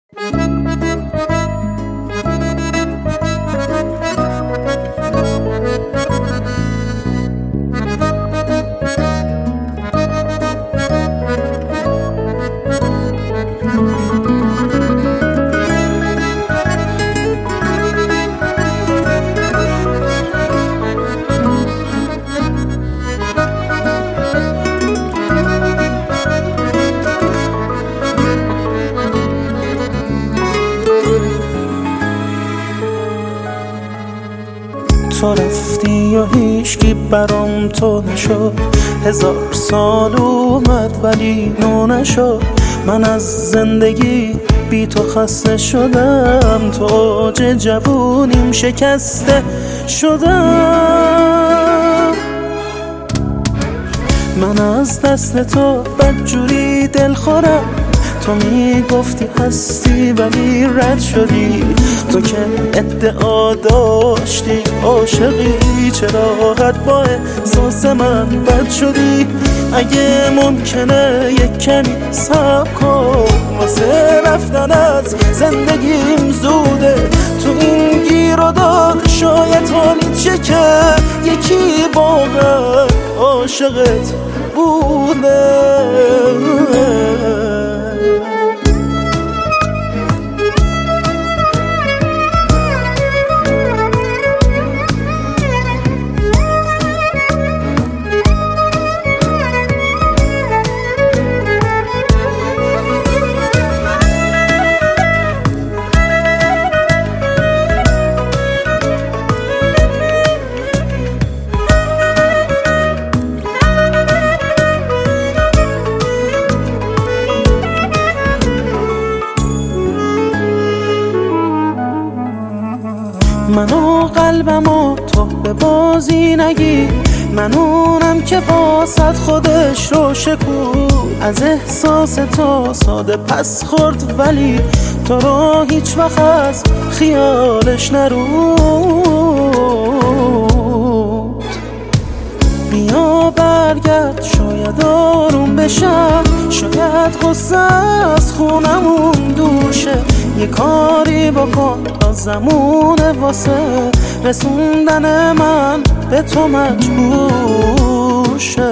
تو رفتی و هیچکی برام تو نشد، 1000 سال اومد ولی نو نشد. من از زندگی بی تو خسته شدم، تو اوج جوونیم شکسته شدم. من از دست تو بدجوری دل خورم، تو میگفتی هستی ولی رد شدی. تو که ادعا داشتی عاشقی، چرا قد با احساس من بد شدی؟ اگه ممکنه یک کمی صبر کن، واسه رفتن از زندگیم زوده. تو این گیر و دار شاید حالیت شه که یکی واقعا عاشقت بوده. منو قلبمو تو به بازی نگی، من اونم که واسد خودش رو شکود. از احساس تو ساده پس خورد ولی تو رو هیچ وقت از خیالش نرود. بیا برگرد شاید آروم بشم، شاید غصه از خونمون دور شه. یه کاری بکن لازمونه واسه رسوندن من به تو مجبور شه.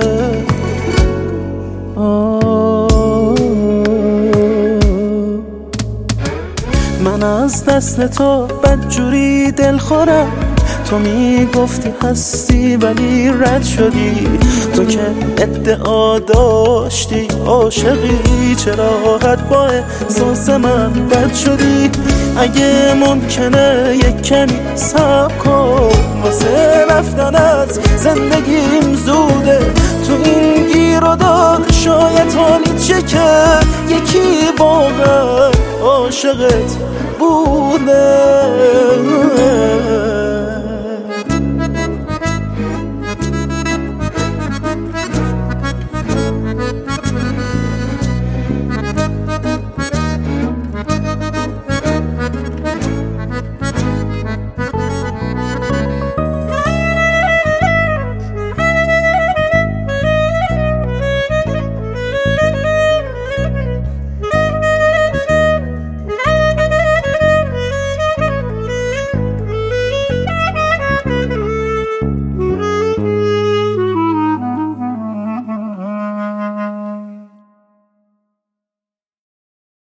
من از دست تو بدجوری دل خورم، تو میگفتی هستی ولی رد شدی. تو که ادعا داشتی عاشقی، چرا قد با احساس من بد شدی؟ اگه ممکنه یک کمی صبر کن، واسه رفتن از زندگیم زوده. تو این گیر و دار شاید حالیت شه که یکی واقعا عاشقت بوده.